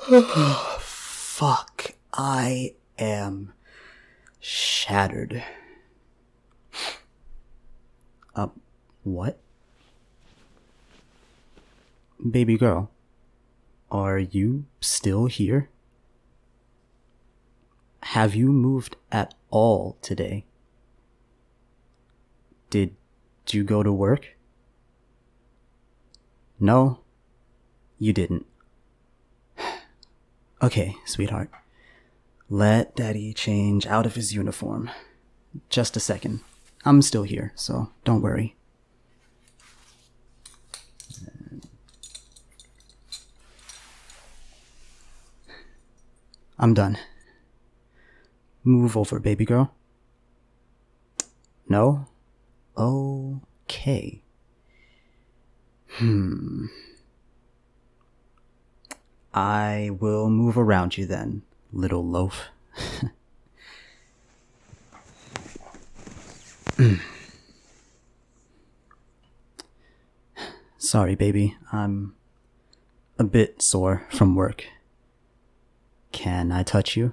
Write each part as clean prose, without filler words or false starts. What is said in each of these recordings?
Fuck. I am shattered. What? Baby girl, are you still here? Have you moved at all today? Did you go to work? No, you didn't. Okay, sweetheart. Let Daddy change out of his uniform. Just a second. I'm still here, so don't worry. I'm done. Move over, baby girl. No? Okay. I will move around you then, little loaf. Sorry, baby. I'm a bit sore from work. Can I touch you?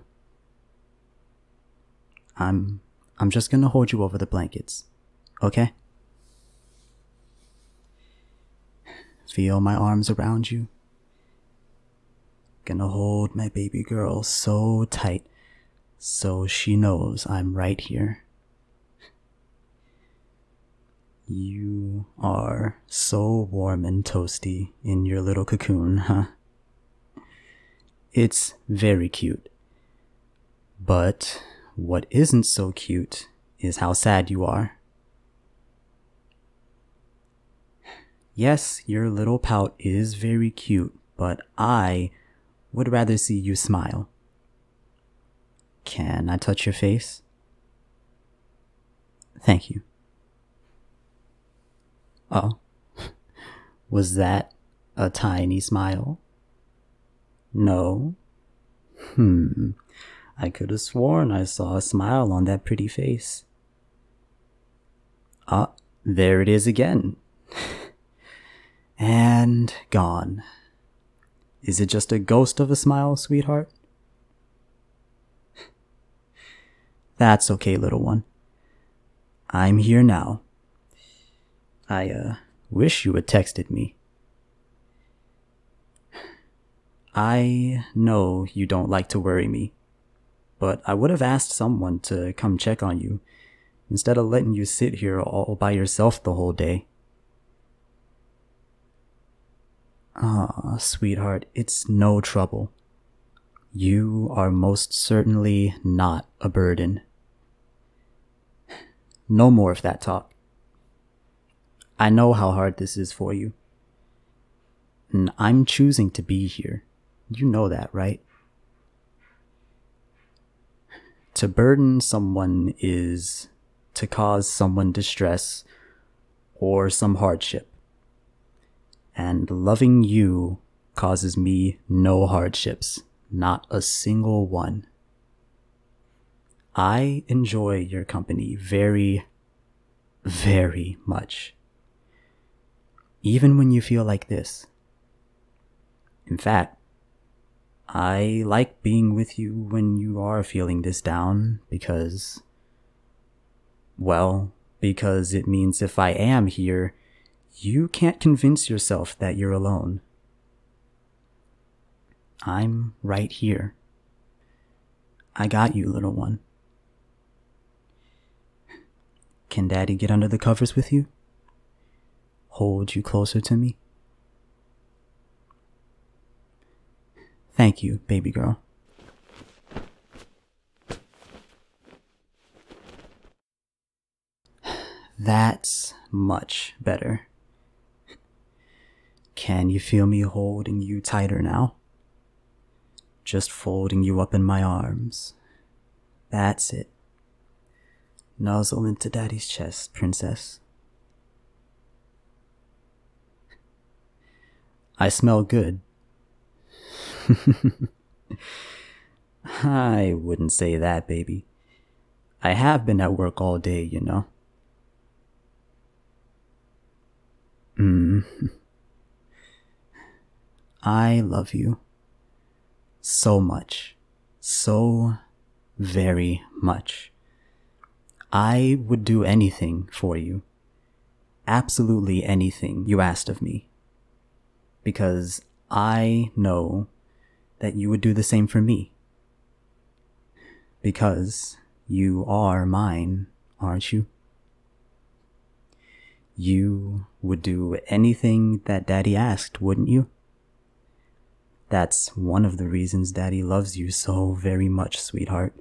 I'm just gonna hold you over the blankets, okay? Feel my arms around you. Gonna hold my baby girl so tight so she knows I'm right here. You are so warm and toasty in your little cocoon, huh? It's very cute. But what isn't so cute is how sad you are. Yes, your little pout is very cute, but I would rather see you smile. Can I touch your face? Thank you. Oh, was that a tiny smile? No? I could have sworn I saw a smile on that pretty face. Ah, there it is again. And gone. Is it just a ghost of a smile, sweetheart? That's okay, little one. I'm here now. I wish you had texted me. I know you don't like to worry me, but I would have asked someone to come check on you instead of letting you sit here all by yourself the whole day. Ah, sweetheart, it's no trouble. You are most certainly not a burden. No more of that talk. I know how hard this is for you. And I'm choosing to be here. You know that, right? To burden someone is to cause someone distress or some hardship. And loving you causes me no hardships, not a single one. I enjoy your company very, very much. Even when you feel like this. In fact, I like being with you when you are feeling this down because it means if I am here, you can't convince yourself that you're alone. I'm right here. I got you, little one. Can Daddy get under the covers with you? Hold you closer to me? Thank you, baby girl. That's much better. Can you feel me holding you tighter now? Just folding you up in my arms. That's it. Nuzzle into Daddy's chest, princess. I smell good. I wouldn't say that, baby. I have been at work all day, you know. I love you. so much. So very much. I would do anything for you. Absolutely anything you asked of me. Because I know that you would do the same for me. Because you are mine, aren't you? You would do anything that Daddy asked, wouldn't you? That's one of the reasons Daddy loves you so very much, sweetheart.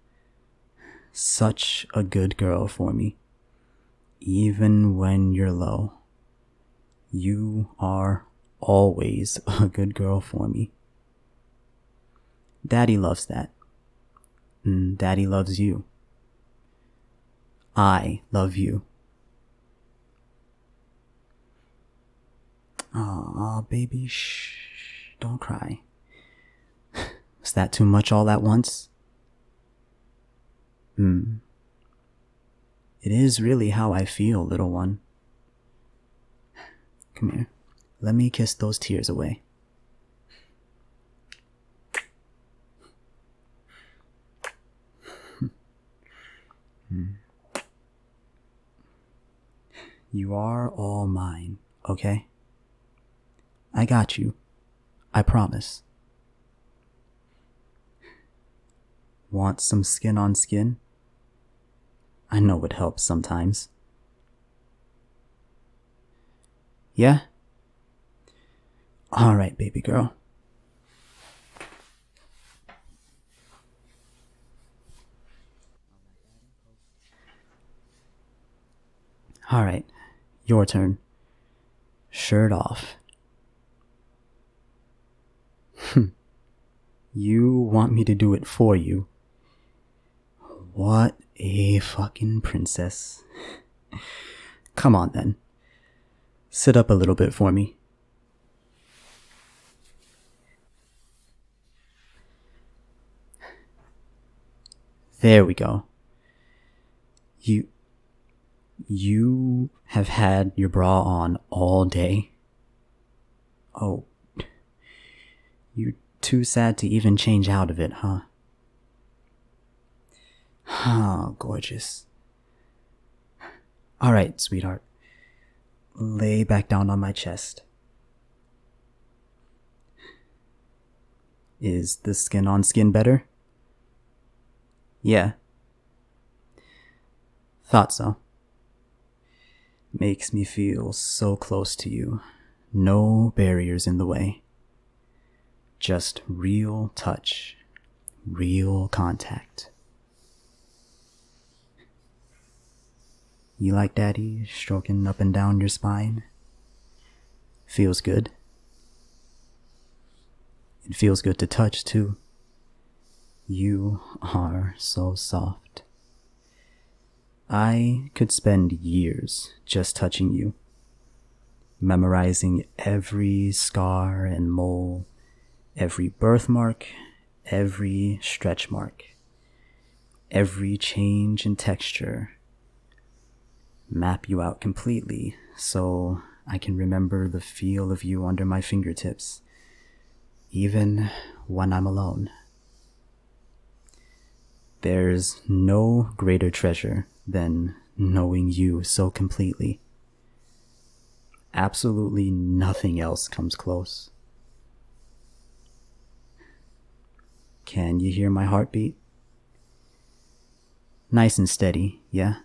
Such a good girl for me. Even when you're low, you are always a good girl for me. Daddy loves that. And Daddy loves you. I love you. Aw, baby, shh, don't cry. Was that too much all at once? It is really how I feel, little one. Come here. Let me kiss those tears away. You are all mine, okay? I got you. I promise. Want some skin on skin? I know it helps sometimes. Yeah? Alright, baby girl. Alright, your turn. Shirt off. You want me to do it for you? What a fucking princess. Come on then. Sit up a little bit for me. There we go. You have had your bra on all day? Oh, you're too sad to even change out of it, huh? Oh, gorgeous. Alright, sweetheart. Lay back down on my chest. Is the skin on skin better? Yeah. Thought so. Makes me feel so close to you. No barriers in the way. Just real touch. Real contact. You like Daddy stroking up and down your spine? Feels good. It feels good to touch too. You are so soft. I could spend years just touching you, memorizing every scar and mole, every birthmark, every stretch mark, every change in texture, map you out completely so I can remember the feel of you under my fingertips, even when I'm alone. There's no greater treasure than knowing you so completely. Absolutely nothing else comes close. Can you hear my heartbeat? Nice and steady, yeah?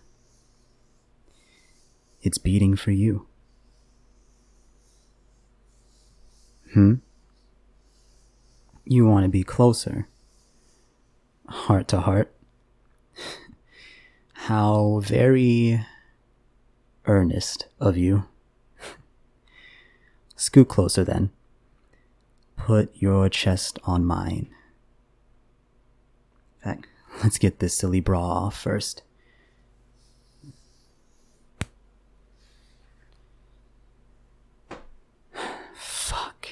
It's beating for you. You want to be closer? Heart to heart? How very earnest of you. Scoot closer then. Put your chest on mine. In fact, let's get this silly bra off first. Fuck.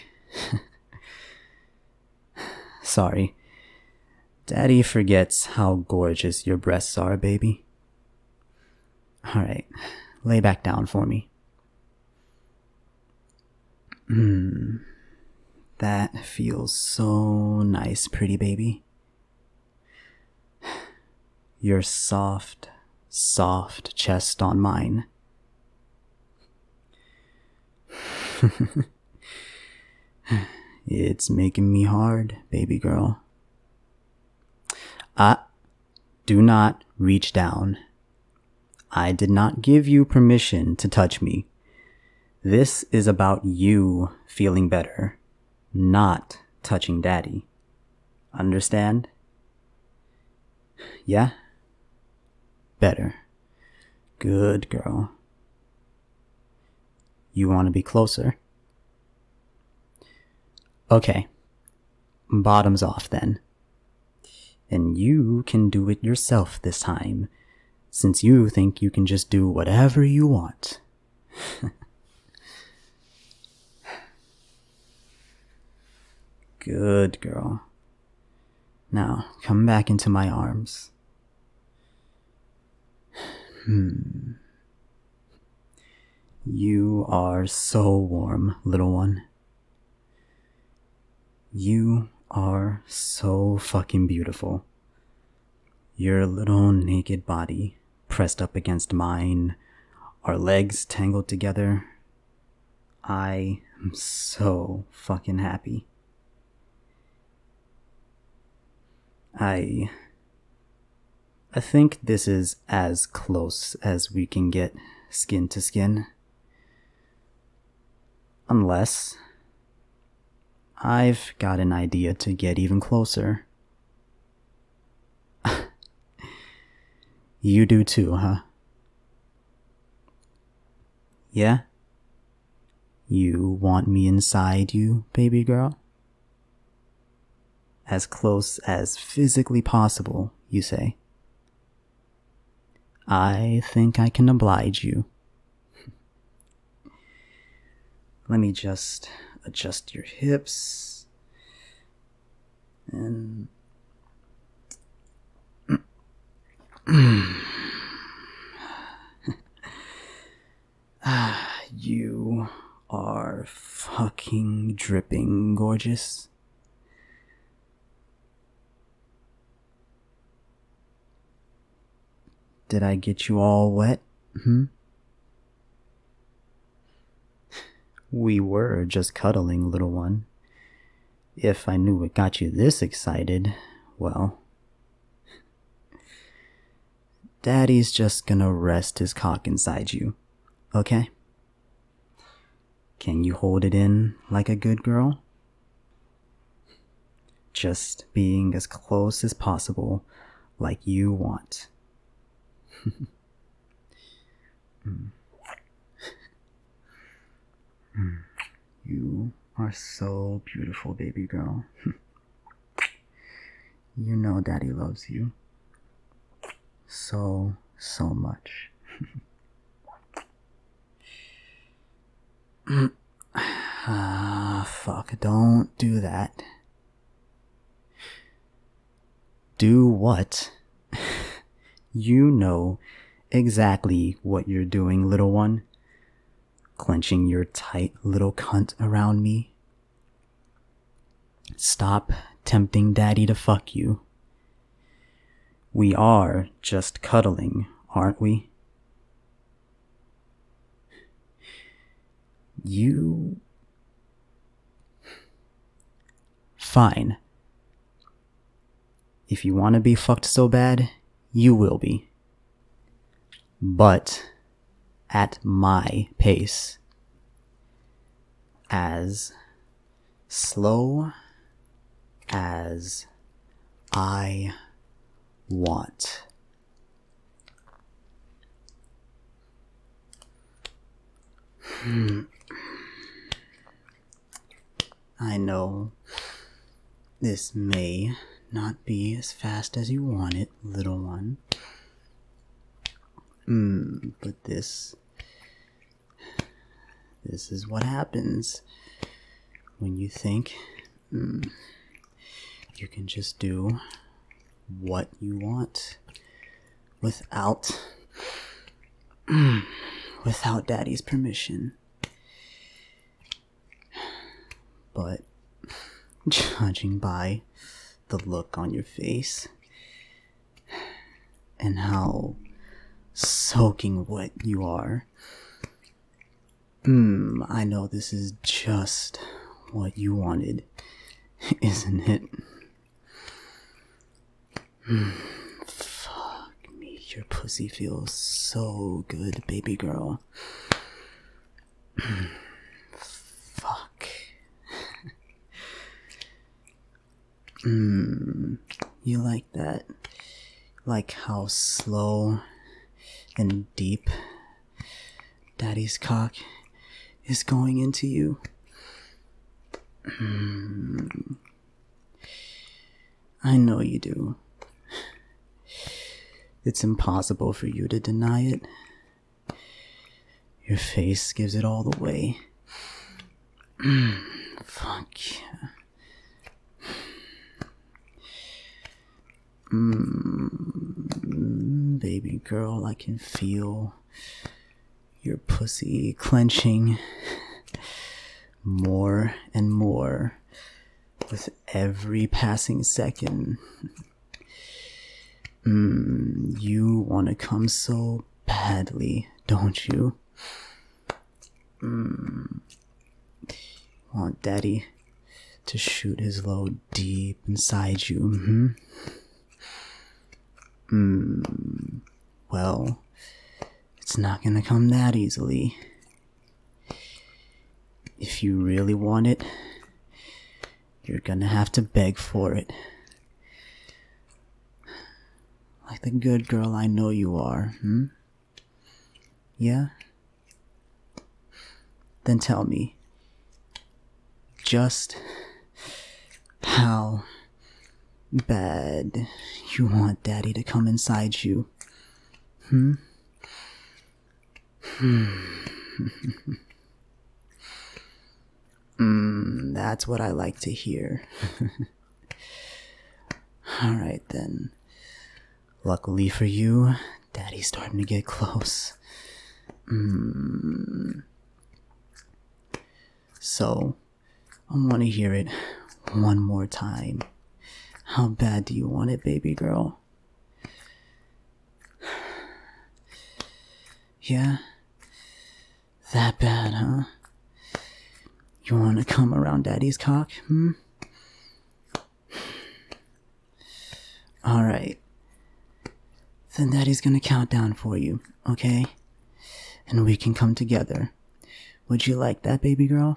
Sorry. Daddy forgets how gorgeous your breasts are, baby. Alright, lay back down for me. That feels so nice, pretty baby. Your soft, soft chest on mine. It's making me hard, baby girl. Do not reach down. I did not give you permission to touch me. This is about you feeling better, not touching daddy. Understand? Yeah? Better. Good girl. You want to be closer? Okay. Bottoms off then. And you can do it yourself this time, since you think you can just do whatever you want. Good girl. Now, come back into my arms. You are so warm, little one. You are so fucking beautiful. Your little naked body pressed up against mine, our legs tangled together. I am so fucking happy. I think this is as close as we can get skin to skin. Unless I've got an idea to get even closer. You do too, huh? Yeah? You want me inside you, baby girl? As close as physically possible, you say? I think I can oblige you. Let me just adjust your hips. And you are fucking dripping gorgeous. Did I get you all wet? We were just cuddling, little one. If I knew it got you this excited, well, Daddy's just gonna rest his cock inside you, okay? Can you hold it in like a good girl? Just being as close as possible, like you want. You are so beautiful, baby girl. You know Daddy loves you. So much. Fuck, don't do that. Do what? You know exactly what you're doing, little one. Clenching your tight little cunt around me. Stop tempting Daddy to fuck you. We are just cuddling, aren't we? You... Fine. If you want to be fucked so bad, you will be. But at my pace. As slow as I want. I know this may not be as fast as you want it, little one. But this is what happens when you think you can just do what you want without Daddy's permission. But Judging by the look on your face and how soaking wet you are, I know this is just what you wanted, isn't it? Fuck me, your pussy feels so good, baby girl. Fuck. You like that? Like how slow and deep daddy's cock is going into you? I know you do. It's impossible for you to deny it. Your face gives it all the way. Fuck yeah. Baby girl, I can feel your pussy clenching more and more with every passing second. You want to come so badly, don't you? Want daddy to shoot his load deep inside you, Well, it's not gonna come that easily. If you really want it, you're gonna have to beg for it. Like the good girl I know you are, Yeah? Then tell me, just how bad you want daddy to come inside you, That's what I like to hear. Alright then. Luckily for you, daddy's starting to get close. So, I want to hear it one more time. How bad do you want it, baby girl? Yeah? That bad, huh? You want to come around daddy's cock, Alright. Then daddy's gonna count down for you, okay? And we can come together. Would you like that, baby girl?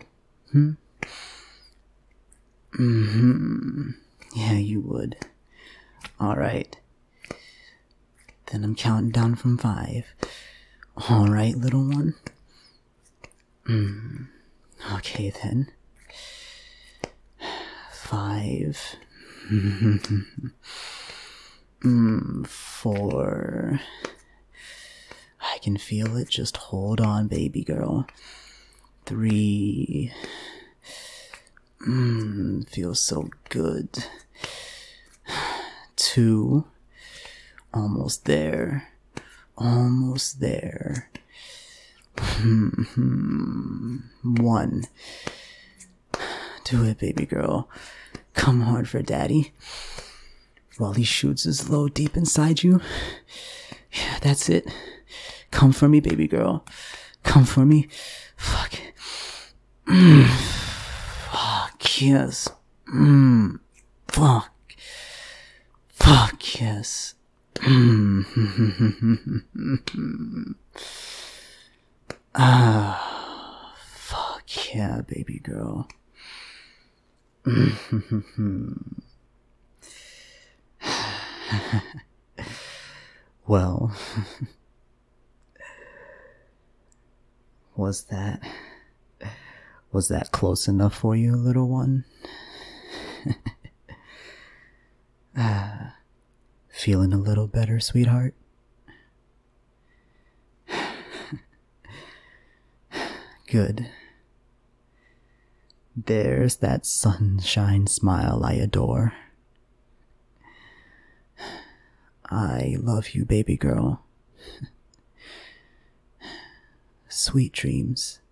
Yeah, you would. Alright. Then I'm counting down from 5. Alright, little one? Okay then. 5. 4. I can feel it. Just hold on, baby girl. 3. Feels so good. 2. Almost there. Almost there. 1. Do it, baby girl. Come hard for daddy. While he shoots his load deep inside you. Yeah, that's it. Come for me, baby girl. Come for me. Fuck. Fuck, yes. Fuck. Fuck, yes. Fuck yeah, baby girl. Well, was that close enough for you, little one? Feeling a little better, sweetheart? Good. There's that sunshine smile I adore. I love you, baby girl. Sweet dreams.